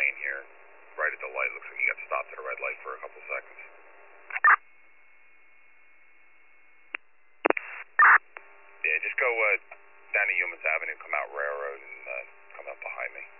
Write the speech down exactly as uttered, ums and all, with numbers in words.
lane here, right at the light. Looks like you got stopped at a red light for a couple seconds. Yeah, just go uh, down to Humans Avenue, come out Railroad, and uh, come up behind me.